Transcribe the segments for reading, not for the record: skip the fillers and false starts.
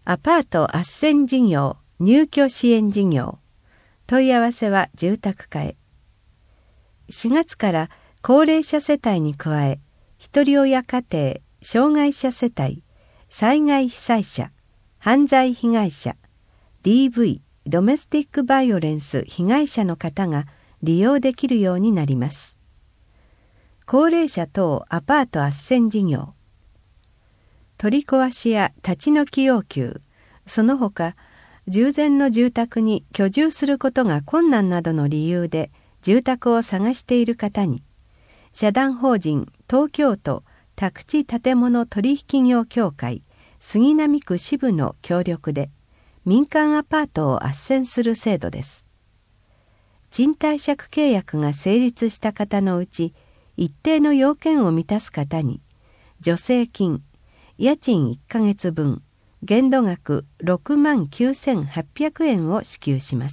アパート斡旋事業入居支援事業。問い合わせは住宅課へ。4月から高齢者世帯に加え、ひとり親家庭、障害者世帯、災害被災者、犯罪被害者、DV、ドメスティックバイオレンス被害者の方が利用できるようになります。高齢者等アパート斡旋事業。取り壊しや立ち退き要求、その他、従前の住宅に居住することが困難などの理由で住宅を探している方に、社団法人東京都宅地建物取引業協会杉並区支部の協力で民間アパートを斡旋する制度です。賃貸借契約が成立した方のうち一定の要件を満たす方に助成金、家賃1ヶ月分、限度額69,800円を支給します。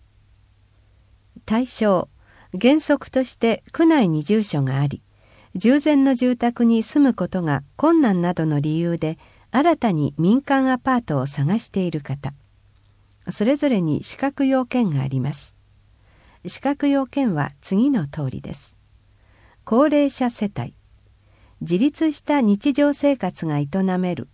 対象、原則として区内に住所があり、従前の住宅に住むことが困難などの理由で新たに民間アパートを探している方、それぞれに資格要件があります。資格要件は次の通りです。高齢者世帯、自立した日常生活が営める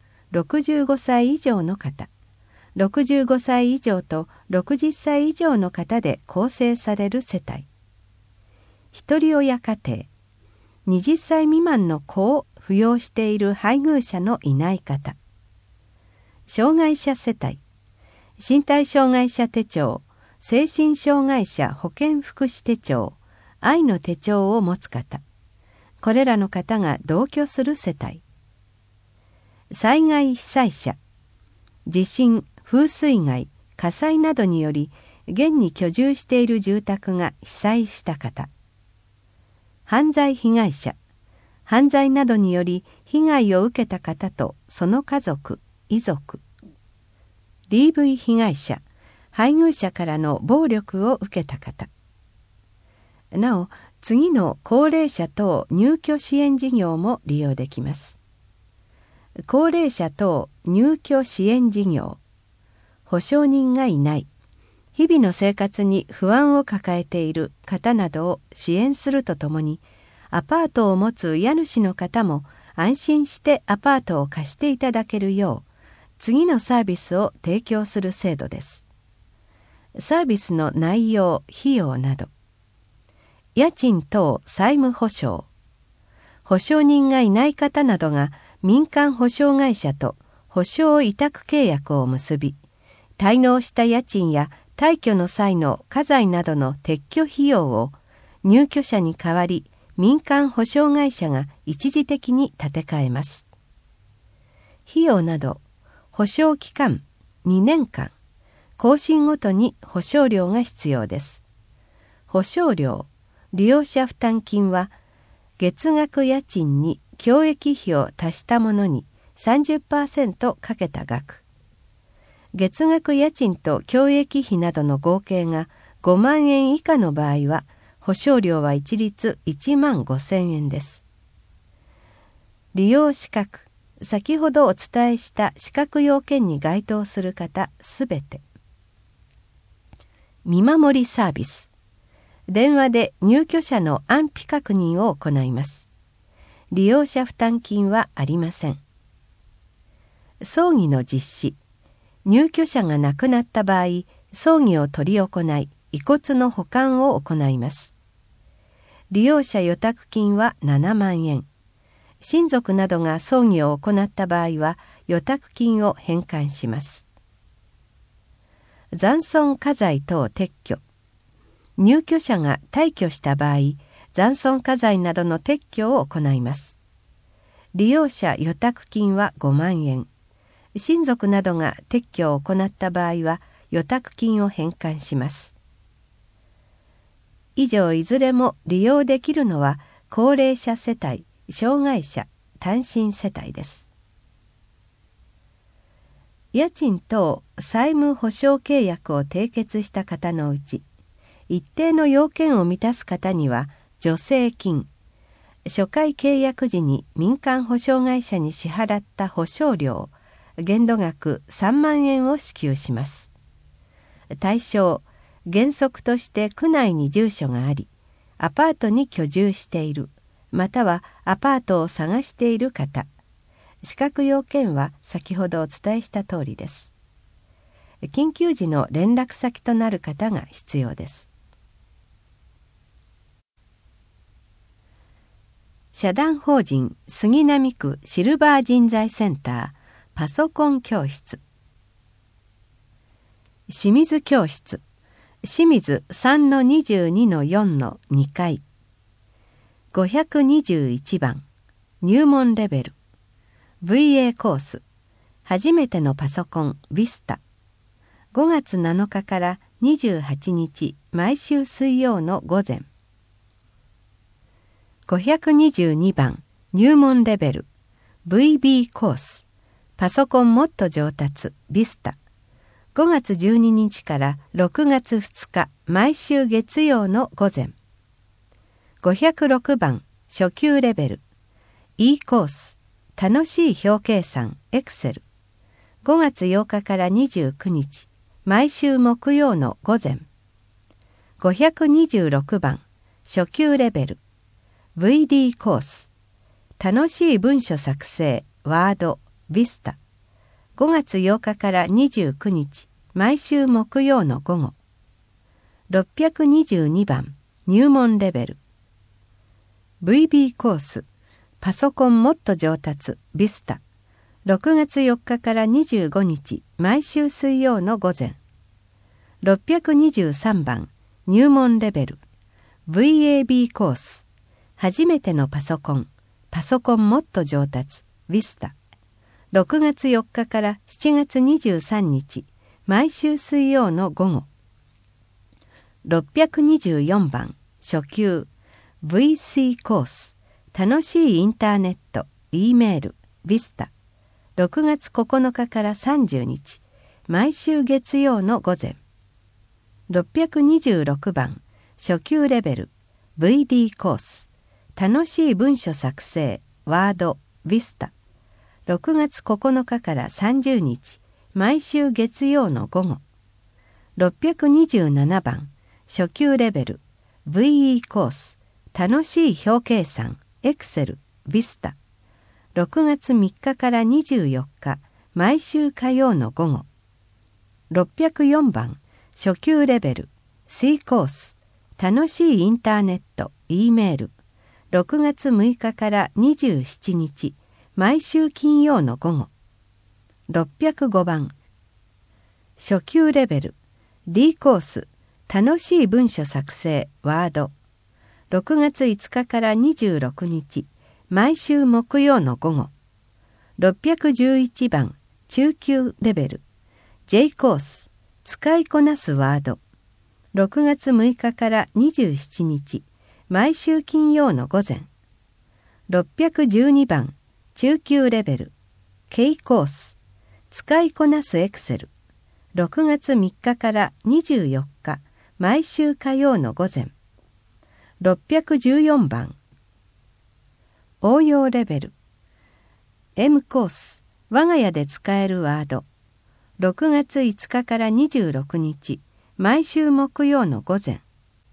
65歳以上の方、65歳以上と60歳以上の方で構成される世帯、ひとり親家庭、20歳未満の子を扶養している配偶者のいない方、障害者世帯、身体障害者手帳、精神障害者保健福祉手帳、愛の手帳を持つ方、これらの方が同居する世帯、災害被災者、地震、風水害、火災などにより現に居住している住宅が被災した方、犯罪被害者、犯罪などにより被害を受けた方とその家族、遺族、DV 被害者、配偶者からの暴力を受けた方。なお、次の高齢者等入居支援事業も利用できます。高齢者等入居支援事業。保証人がいない、日々の生活に不安を抱えている方などを支援するとともに、アパートを持つ家主の方も安心してアパートを貸していただけるよう、次のサービスを提供する制度です。サービスの内容、費用など。家賃等債務保証。保証人がいない方などが民間保証会社と保証委託契約を結び、滞納した家賃や退去の際の家財などの撤去費用を入居者に代わり民間保証会社が一時的に立て替えます。費用など、保証期間2年間、更新ごとに保証料が必要です。保証料、利用者負担金は月額家賃に共益費を足したものに 30% かけた額。月額家賃と共益費などの合計が5万円以下の場合は、保証料は一律1万5,000円です。利用資格、先ほどお伝えした資格要件に該当する方すべて。見守りサービス。電話で入居者の安否確認を行います。利用者負担金はありません。葬儀の実施。入居者が亡くなった場合、葬儀を執り行い、遺骨の保管を行います。利用者予託金は7万円。親族などが葬儀を行った場合は、予託金を返還します。残損家財等撤去。入居者が退去した場合、残損家財などの撤去を行います。利用者予託金は5万円。親族などが撤去を行った場合は、予託金を返還します。以上いずれも利用できるのは、高齢者世帯、障害者、単身世帯です。家賃等債務保証契約を締結した方のうち、一定の要件を満たす方には助成金、初回契約時に民間保証会社に支払った保証料、 限度額3万円を支給します。対象、原則として区内に住所があり、アパートに居住している、またはアパートを探している方。資格要件は先ほどお伝えした通りです。緊急時の連絡先となる方が必要です。社団法人杉並区シルバー人材センターパソコン教室。清水教室、清水 3-22-4-2 階。521番、入門レベル。VA コース、初めてのパソコン Vista。5月7日から28日、毎週水曜の午前。522番、入門レベル。VB コース、パソコンもっと上達 Vista。5月12日から6月2日、毎週月曜の午前。506番、初級レベル。E コース、楽しい表計算 Excel。5月8日から29日、毎週木曜の午前。526番、初級レベル。VD コース、楽しい文書作成 Word Vista。5月8日から29日、毎週木曜の午後。622番、入門レベル。VB コース、パソコンもっと上達 Vista。6月4日から25日、毎週水曜の午前。623番、入門レベル。VAB コース、初めてのパソコンもっと上達 Vista。6月4日から7月23日、毎週水曜の午後。624番、初級 VC コース、楽しいインターネット E メール Vista。6月9日から30日、毎週月曜の午前。626番、初級レベル VD コース、楽しい文書作成 Word Vista。6月9日から30日、毎週月曜の午後。627番、初級レベル VE コース、楽しい表計算 Excel Vista。6月3日から24日、毎週火曜の午後。604番、初級レベル C コース、楽しいインターネット E メール。6月6日から27日、毎週金曜の午後。605番、初級レベル D コース、楽しい文書作成 Word。6月5日から26日、毎週木曜の午後。611番、中級レベル J コース、使いこなすワード。6月6日から27日、毎週金曜の午前。612番、中級レベル K コース、使いこなすエクセル。6月3日から24日、毎週火曜の午前。614番、応用レベル M コース、我が家で使えるワード。6月5日から26日、毎週木曜の午前。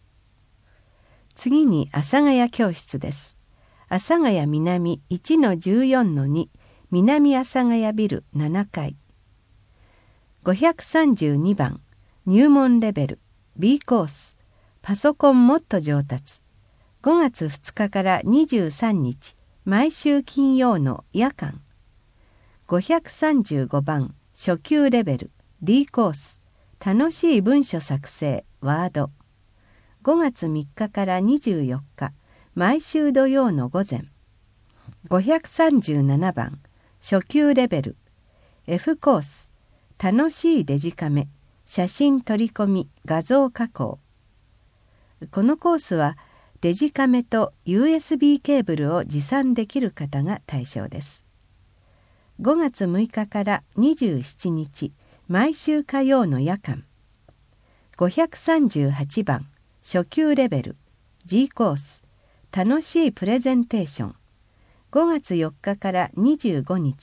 次に阿佐ヶ谷教室です。阿佐ヶ谷南 1-14-2 南阿佐ヶ谷ビル7階。532番、入門レベル B コース、パソコンもっと上達。5月2日から23日、毎週金曜の夜間。535番、初級レベル D コース、楽しい文書作成ワード。5月3日から24日、毎週土曜の午前。537番、初級レベル F コース、楽しいデジカメ、写真取り込み、画像加工。このコースはデジカメと USB ケーブルを持参できる方が対象です。5月6日から27日、毎週火曜の夜間。538番、初級レベル G コース、楽しいプレゼンテーション。5月4日から25日、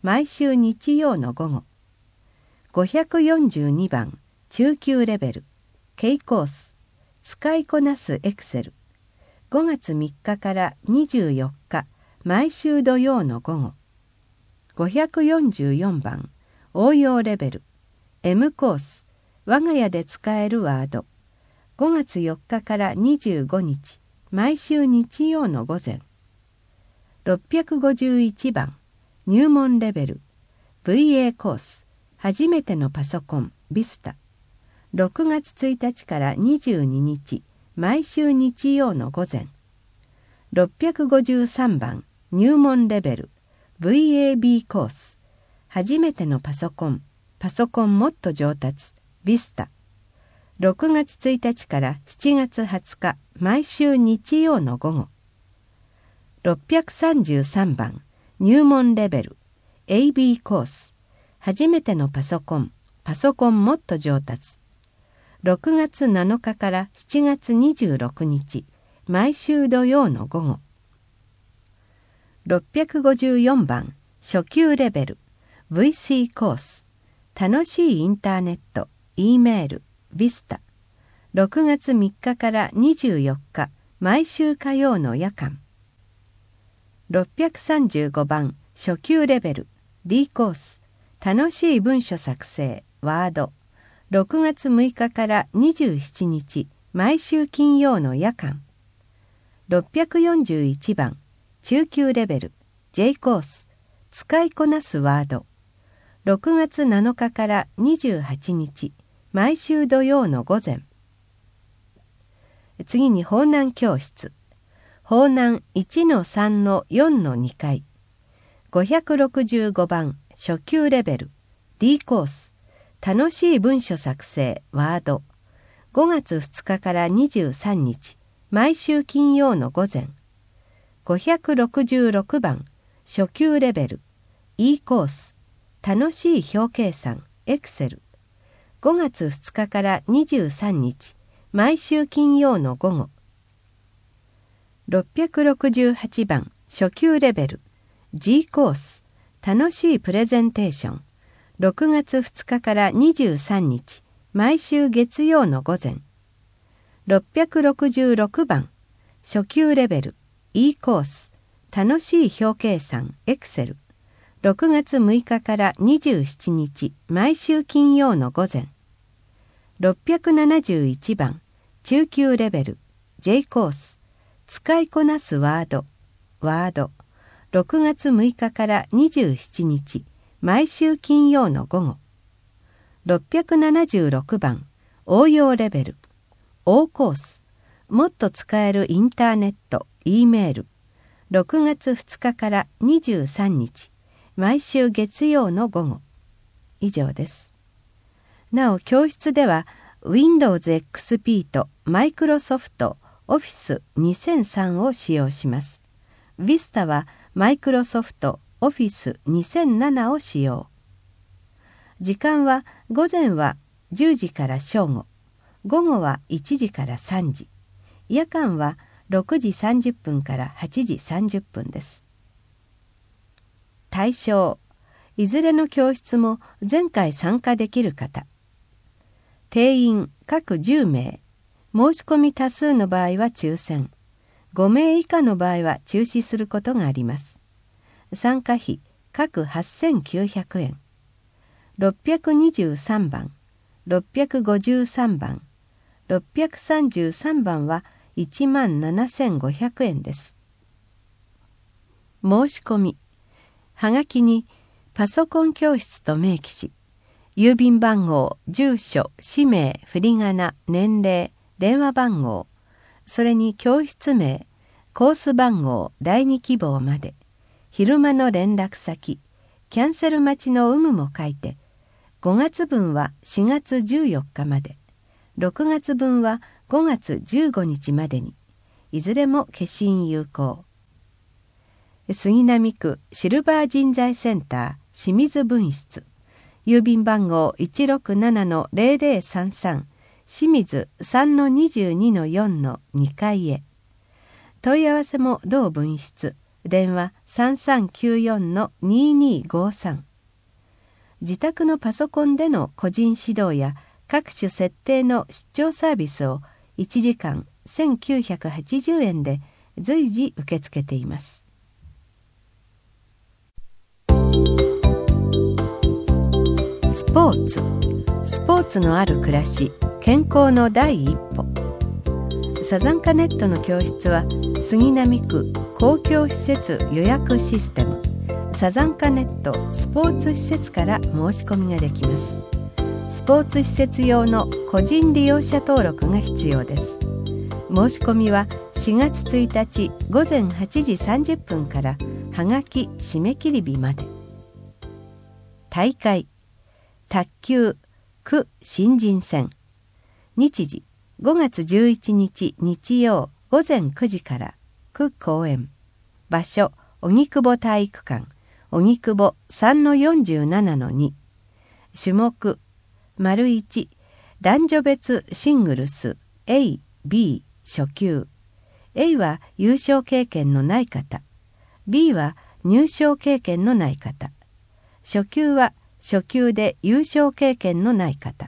毎週日曜の午後。542番中級レベル K コース使いこなすエクセル。5月3日から24日毎週土曜の午後。544番応用レベル M コース我が家で使えるワード。5月4日から25日毎週日曜の午前。651番入門レベル VA コース初めてのパソコンビスタ。6月1日から22日毎週日曜の午前。653番入門レベル VAB コース初めてのパソコンもっと上達ビスタ。6月1日から7月20日毎週日曜の午後。633番入門レベル AB コース初めてのパソコンもっと上達。6月7日から7月26日毎週土曜の午後。654番初級レベル VC コース楽しいインターネット E メールビスタ。6月3日から24日毎週火曜の夜間。635番初級レベル D コース楽しい文書作成ワード。6月6日から27日毎週金曜の夜間。641番中級レベル J コース使いこなすワード。6月7日から28日毎週土曜の午前。次に法難教室。法難 1-3-4-2 回。565番初級レベル D コース楽しい文書作成ワード。5月2日から23日毎週金曜の午前。566番初級レベル E コース楽しい表計算エクセル。5月2日から23日毎週金曜の午後。668番初級レベル G コース楽しいプレゼンテーション。6月2日から23日毎週月曜の午前。666番初級レベル E コース楽しい表計算エクセル。6月6日から27日毎週金曜の午前。671番中級レベル J コース使いこなすワード。6月6日から27日毎週金曜の午後。676番応用レベル O コースもっと使えるインターネット E メール。6月2日から23日毎週月曜の午後。以上です。なお教室では Windows XP と Microsoft Office 2003を使用します。Vista は Microsoft Office 2007を使用。時間は午前は10時から正午、午後は1時から3時、夜間は6時30分から8時30分です。対象、いずれの教室も前回参加できる方。定員各10名、申し込み多数の場合は抽選、5名以下の場合は中止することがあります。参加費各8900円。623番、653番、633番は17,500円です。申し込み。はがきにパソコン教室と明記し、郵便番号、住所、氏名、振り仮名、年齢、電話番号、それに教室名、コース番号、第2希望まで、昼間の連絡先、キャンセル待ちの有無も書いて、5月分は4月14日まで、6月分は5月15日までに、いずれも消印有効。杉並区シルバー人材センター清水分室、郵便番号 167-0033 清水 3-22-4 の2階へ。問い合わせも同分室電話 3394-2253。自宅のパソコンでの個人指導や各種設定の出張サービスを1時間1980円で随時受け付けています。スポーツのある暮らし、健康の第一歩。サザンカネットの教室は杉並区公共施設予約システムサザンカネットスポーツ施設から申し込みができます。スポーツ施設用の個人利用者登録が必要です。申し込みは4月1日午前8時30分からはがき締め切り日まで。大会卓球区新人戦。日時5月11日日曜午前9時から区公園。場所荻窪体育館荻窪 3-47-2。種目 ① 男女別シングルス A、B 初級。 A は優勝経験のない方、 B は入賞経験のない方。初級は初級で優勝経験のない方。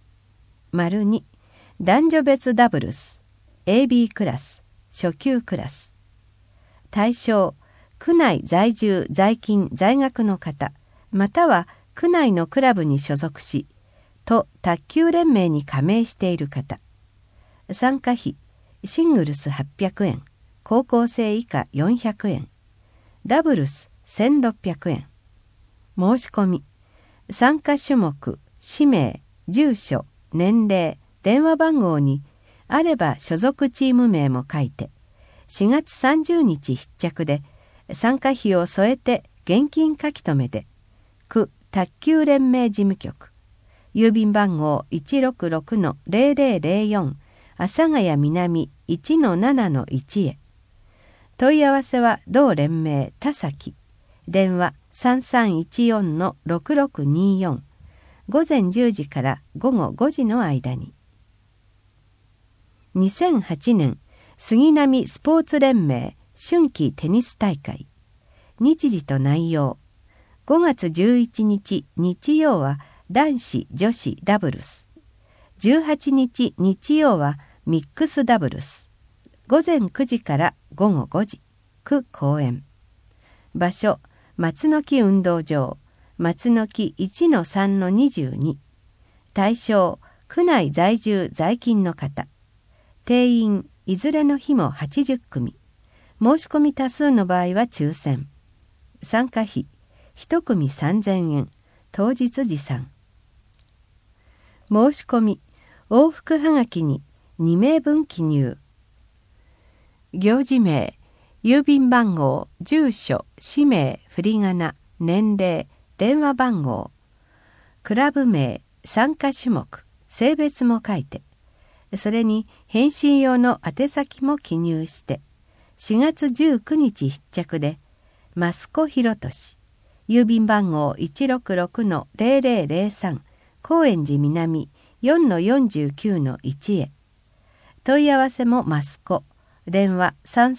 ② 男女別ダブルス AB クラス初級クラス。対象区内在住在勤在学の方、または区内のクラブに所属し都卓球連盟に加盟している方。参加費シングルス800円、高校生以下400円、ダブルス1600円。申し込み参加種目、氏名、住所、年齢、電話番号にあれば所属チーム名も書いて、4月30日必着で参加費を添えて現金書き留めで、区卓球連盟事務局、郵便番号 166-0004 阿佐ヶ谷南 1-7-1 へ。問い合わせは同連盟田崎、電話 3314-6624、午前10時から午後5時の間に。2008年杉並スポーツ連盟春季テニス大会。日時と内容5月11日日曜は男子女子ダブルス、18日日曜はミックスダブルス、午前9時から午後5時、区公園。場所松の木運動場松の木 1-3-22。対象区内在住在勤の方。定員いずれの日も80組。申し込み多数の場合は抽選。参加費1組3000円、当日持参。申し込み往復はがきに2名分記入。行事名、郵便番号、住所、氏名、振り仮名、年齢、電話番号、クラブ名、参加種目、性別も書いて、それに返信用の宛先も記入して、4月19日必着で、益子博俊、郵便番号 166-0003 高円寺南 4-49-1 へ。問い合わせも益子、電話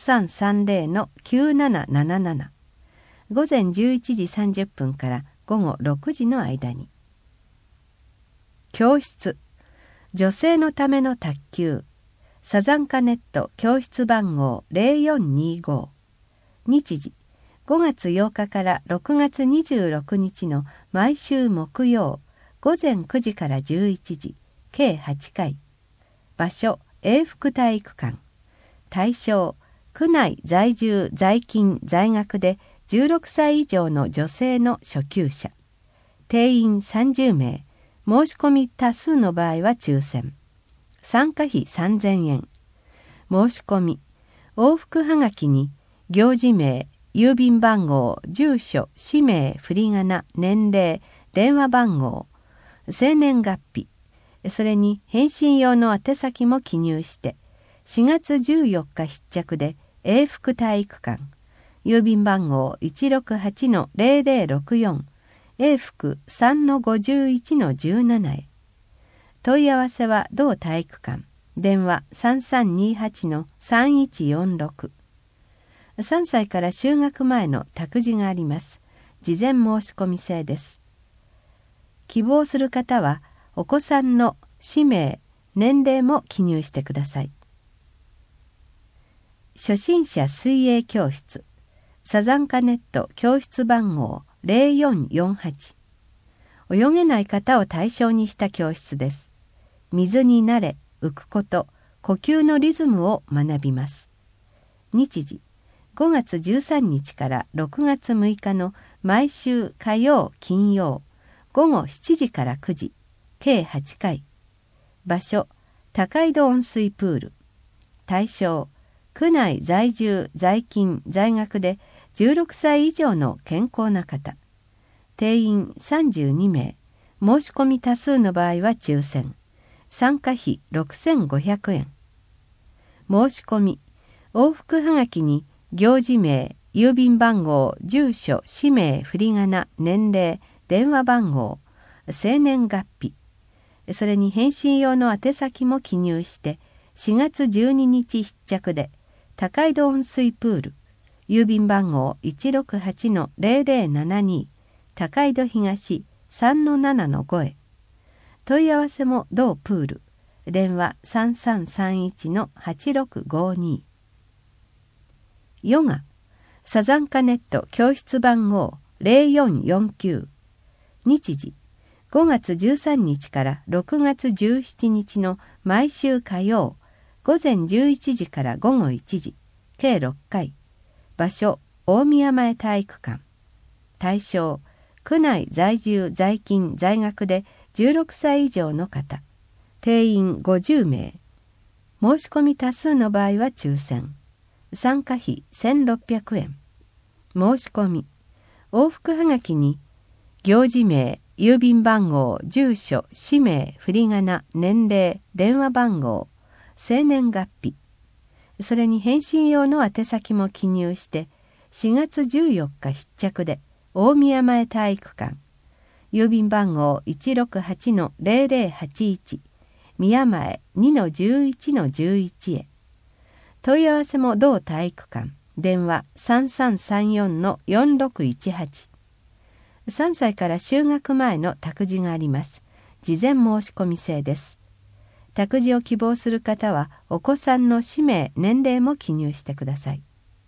3330-9777。午前11時30分から午後6時の間に。教室女性のための卓球サザンカネット教室番号0425。日時5月8日から6月26日の毎週木曜午前9時から11時、計8回。場所永福体育館。対象区内在住在勤在学で16歳以上の女性の初級者。定員30名。申し込み多数の場合は抽選。参加費3000円。申し込み往復はがきに行事名、郵便番号、住所、氏名、振り仮名、年齢、電話番号、生年月日、それに返信用の宛先も記入して4月14日必着で永福体育館、郵便番号 168-0064 永福 3-51-17 へ。問い合わせは同体育館、電話 3328-3146。 3歳から就学前の託児があります。事前申し込み制です。希望する方はお子さんの氏名、年齢も記入してください。初心者水泳教室サザンカネット教室番号0448。泳げない方を対象にした教室です。水に慣れ、浮くこと、呼吸のリズムを学びます。日時5月13日から6月6日の毎週火曜金曜午後7時から9時計8回。場所高井戸温水プール。対象区内在住在勤在学で16歳以上の健康な方。定員32名。申し込み多数の場合は抽選。参加費6500円。申し込み往復はがきに行事名、郵便番号、住所、氏名、振り仮名、年齢、電話番号、生年月日、それに返信用の宛先も記入して4月12日必着で高井戸温水プール、郵便番号 168-0072 高井戸東 3-7-5 へ。問い合わせも同プール。電話 3331-8652。ヨガサザンカネット教室番号0449。日時5月13日から6月17日の毎週火曜午前11時から午後1時計6回。場所大宮前体育館。対象区内在住在勤在学で16歳以上の方。定員50名。申し込み多数の場合は抽選。参加費1600円。申し込み往復はがきに行事名、郵便番号、住所、氏名、振り仮名、年齢、電話番号、生年月日、それに返信用の宛先も記入して4月14日必着で大宮前体育館、郵便番号 168-0081 宮前 2-11-11 へ。問い合わせも同体育館。電話 3334-4618。3歳から就学前の託児があります。事前申し込み制です。託児を希望する方はお子さんの氏名、年齢も記入してください。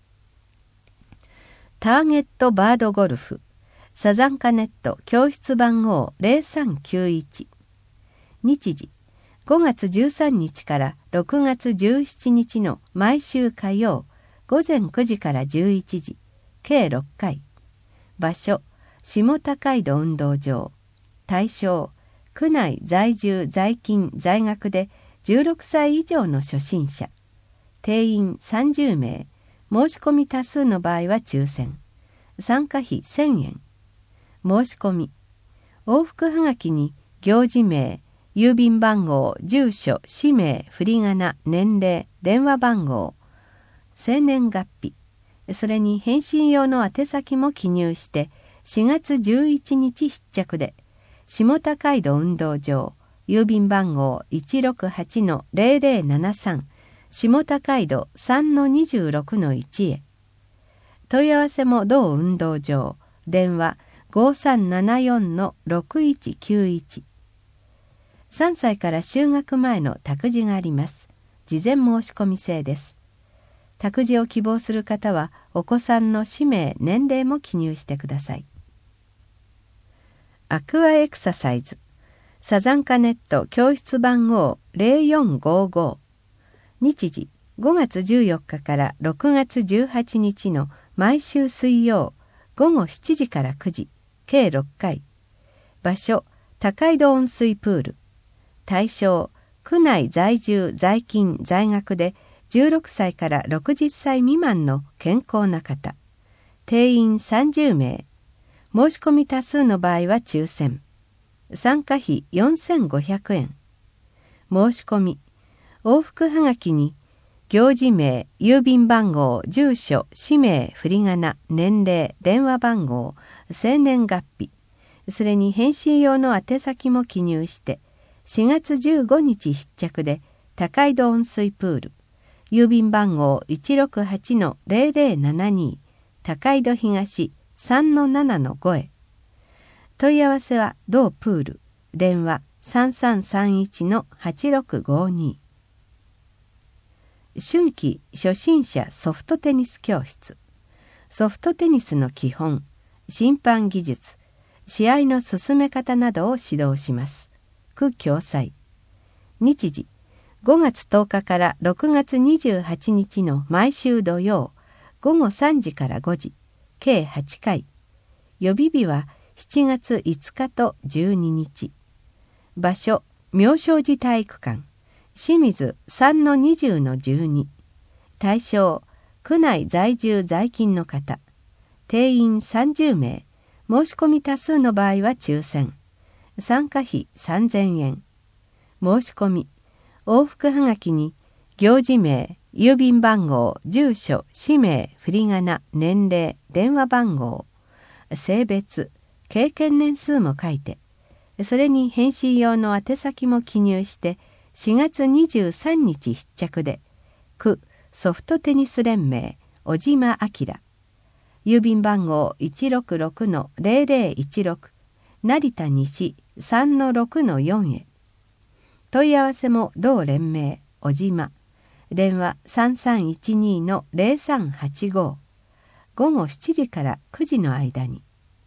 ターゲットバードゴルフサザンカネット教室番号0391。日時5月13日から6月17日の毎週火曜午前9時から11時計6回。場所下高井戸運動場。対象区内在住在勤在学で16歳以上の初心者。定員30名。申し込み多数の場合は抽選。参加費1000円。申し込み往復はがきに行事名、郵便番号、住所、氏名、振り仮名、年齢、電話番号、生年月日、それに返信用の宛先も記入して4月11日必着で下高井戸運動場、郵便番号 168-0073 下高井戸 3-26-1 へ。問い合わせも同運動場。電話 5374-6191。3歳から就学前の託児があります。事前申し込み制です。託児を希望する方はお子さんの氏名、年齢も記入してください。アクアエクササイズサザンカネット教室番号0455。日時5月14日から6月18日の毎週水曜午後7時から9時計6回。場所高井戸温水プール。対象区内在住在勤在学で16歳から60歳未満の健康な方。定員30名。申し込み多数の場合は抽選。参加費4500円。申し込み往復はがきに行事名、郵便番号、住所、氏名、振り仮名、年齢、電話番号、生年月日、それに返信用の宛先も記入して4月15日必着で高井戸温水プール、 郵便番号 168-0072 高井戸東 3-7-5 へ。問い合わせは同プール、電話 3331-8652。春季初心者ソフトテニス教室。ソフトテニスの基本、審判技術、試合の進め方などを指導します。区共催。日時、5月10日から6月28日の毎週土曜、午後3時から5時、計8回。予備日は7月5日と12日。場所、妙正寺体育館。清水 3-20-12。対象、区内在住在勤の方。定員30名。申し込み多数の場合は抽選。参加費3000円。申し込み。往復はがきに、行事名、郵便番号、住所、氏名、振り仮名、年齢、電話番号、性別、経験年数も書いて、それに返信用の宛先も記入して、4月23日必着で、区ソフトテニス連盟小島明、郵便番号 166-0016 成田西 3-6-4 へ。問い合わせも同連盟小島、電話 3312-0385 午後7時から9時の間に。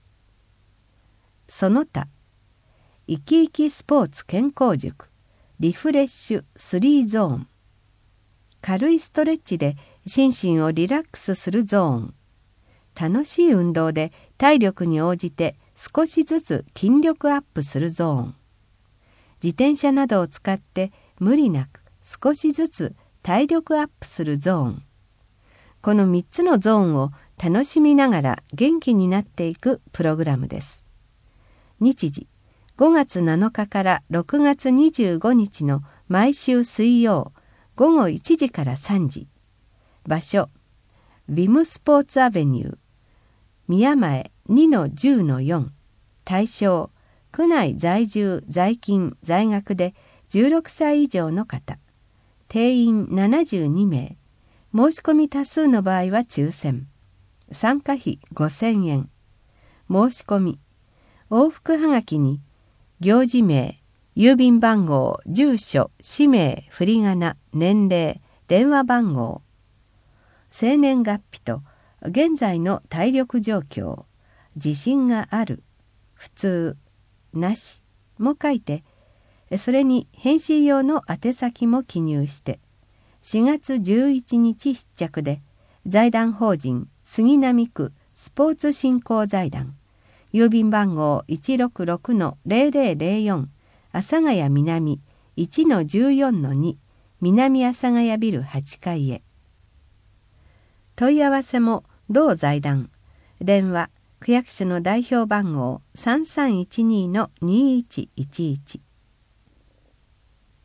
その他、生き生きスポーツ健康塾リフレッシュ3ゾーン。軽いストレッチで心身をリラックスするゾーン。楽しい運動で体力に応じて少しずつ筋力アップするゾーン。自転車などを使って無理なく少しずつ体力アップするゾーン。この3つのゾーンを楽しみながら元気になっていくプログラムです。日時、5月7日から6月25日の毎週水曜午後1時から3時。場所、ビムスポーツアベニュー、宮前 2-10-4。対象、区内在住在勤在学で16歳以上の方。定員72名。申し込み多数の場合は抽選。参加費5000円。申し込み。往復はがきに、行事名、郵便番号、住所、氏名、振り仮名、年齢、電話番号、生年月日と現在の体力状況、自信がある、普通、なしも書いて、それに返信用の宛先も記入して、4月11日必着で、財団法人杉並区スポーツ振興財団、郵便番号 166-0004 阿佐ヶ谷南 1-14-2 南阿佐ヶ谷ビル8階へ。問い合わせも同財団、電話区役所の代表番号 3312-2111